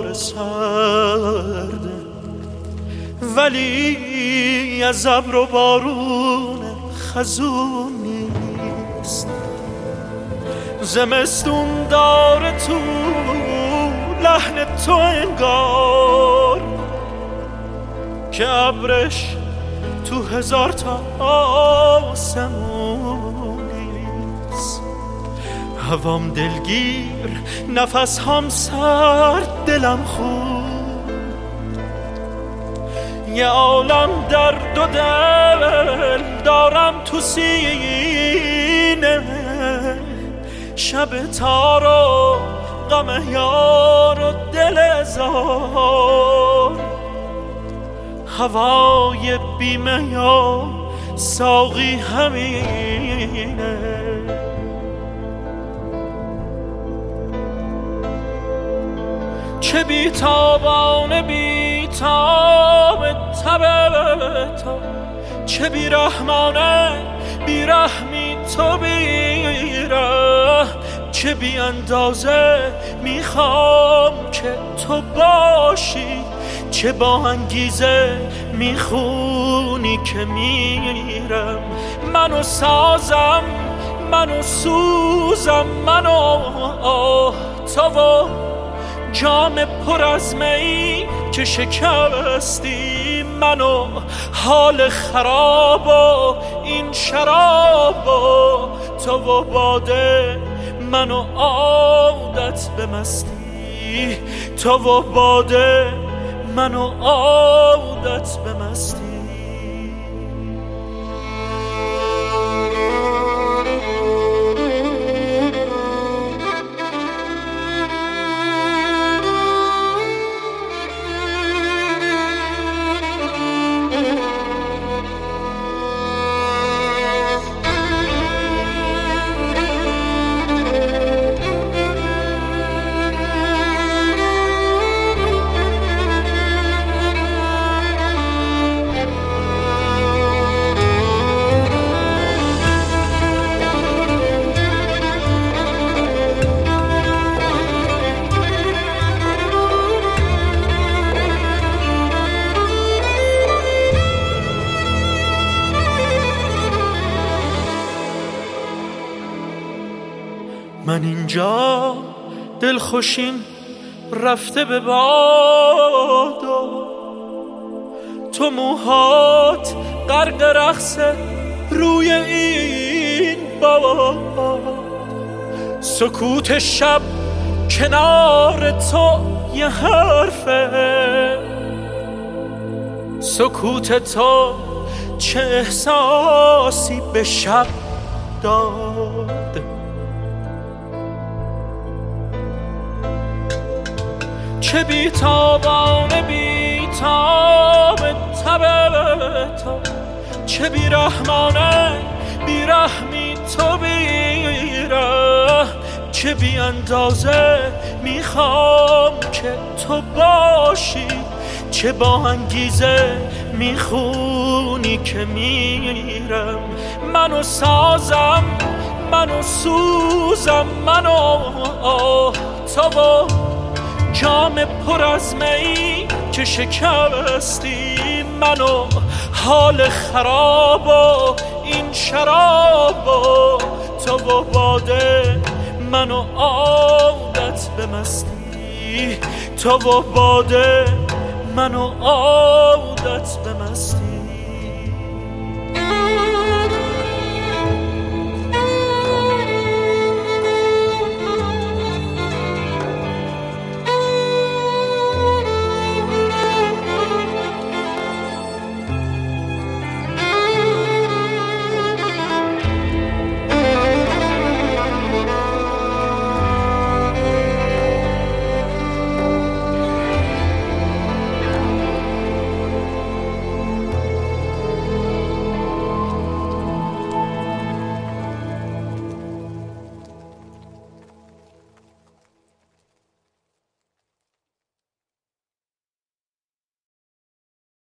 سرده، ولی از ابر و بارون خزون نیست. زمستون داره تو لحن تو انگار که ابرش تو هزار تا آسمون نیست. هوام دلگیر، نفس هم سرد، دلم خون، یه عالم درد و دل دارم تو سینه. شب تار و غم یار و دل زار، هوای بیمه یا ساقی همینه. چه بیتابانه بیتاب تب تو، چه بیرحمانه بیرحمی تو بیره. چه بی اندازه میخوام که تو باشی، چه با انگیزه میخونی که میرم. منو سازم، منو سوزم، منو تو و جام پر از می که شکستی. منو حال خراب و این شراب و تو و باده، منو عادت به مستی. تو و باده، منو عادت به مستی. من اینجا دلخوشیم رفته به باد، تو موهات غرق رقص روی این باد. سکوت شب کنار تو یه حرفه، سکوت تو چه احساسی به شب داد. چه بیتابانه بیتاب تب تو، چه بیرحمانه بیرحمی تو بیره. چه بی اندازه میخوام که تو باشی، چه با انگیزه میخونی که میرم. منو سازم، منو سوزم، منو تو و جام پر از می که شکستی. منو حال خراب و این شراب و تو و باده، منو عادت به مستی. تو و باده، منو عادت به مستی.